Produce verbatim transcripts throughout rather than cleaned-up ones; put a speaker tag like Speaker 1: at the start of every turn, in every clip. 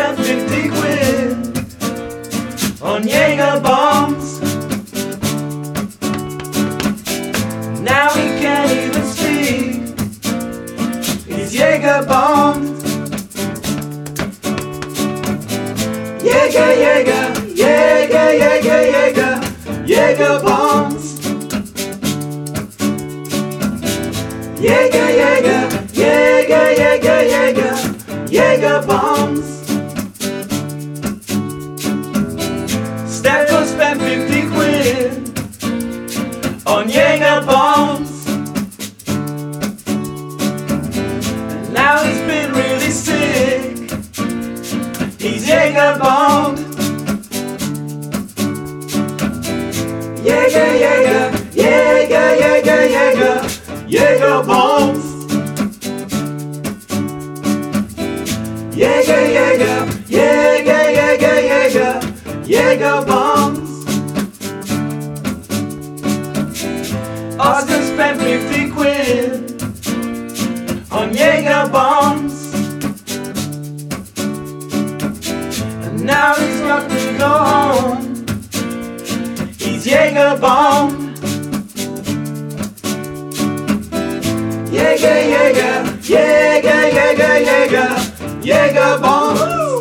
Speaker 1: spent fifty quid on Jaeger bombs. Now he can't even speak. He's Jaeger bombed. Jaeger, Jaeger, Jaeger, Jaeger, Jaeger, Jaeger bombs. Jaeger, Jaeger, Jaeger, Jaeger, Jaeger, Jaeger bombs. Stefan spent fifty quid on Jaeger bombs. And now he's been really sick. He's Jaeger bombed. Jaeger, Jaeger, Jaeger, Jaeger, Jaeger, Jaeger bombs. Jaeger, Jaeger, Jaeger, Jaeger, Jaeger, Jaeger bombs. Austin spent fifty quid on Jaeger bombs. And now he's got to go home. He's Jaeger bombed. Jaeger, Jaeger, Jaeger, Jaeger, Jaeger, Jaeger bombs.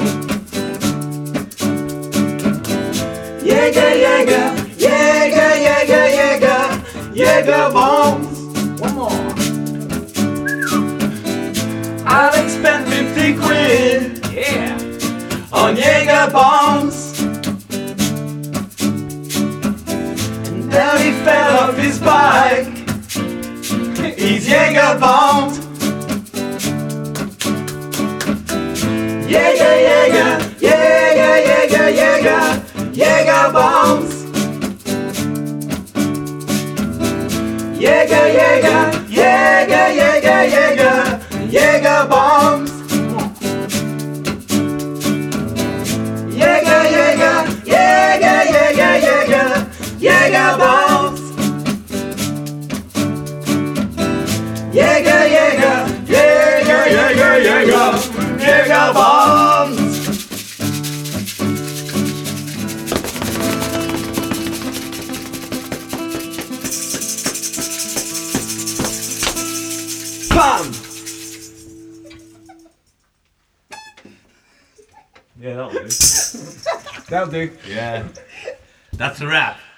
Speaker 1: Jaeger, Jaeger, Jaeger, Jaeger, Jaeger, Jaeger bombs. One more. Alex spent fifty quid, yeah, on Jaeger bombs. And then he fell off his bike. He's Jaeger bombed. Jaeger, Jaeger, Jaeger, Jaeger, Jaeger, Jaeger bombs. Jaeger, Jaeger, Jaeger, Jaeger, Jaeger, Jaeger bombs. Jaeger, Jaeger, Jaeger, Jaeger, Jaeger, Jaeger bombs. Jaeger, Jaeger, Jaeger, Jaeger, Jaeger, Jaeger bombs. Bam!
Speaker 2: Yeah, that'll do.
Speaker 1: That'll do.
Speaker 2: Yeah. That's a wrap.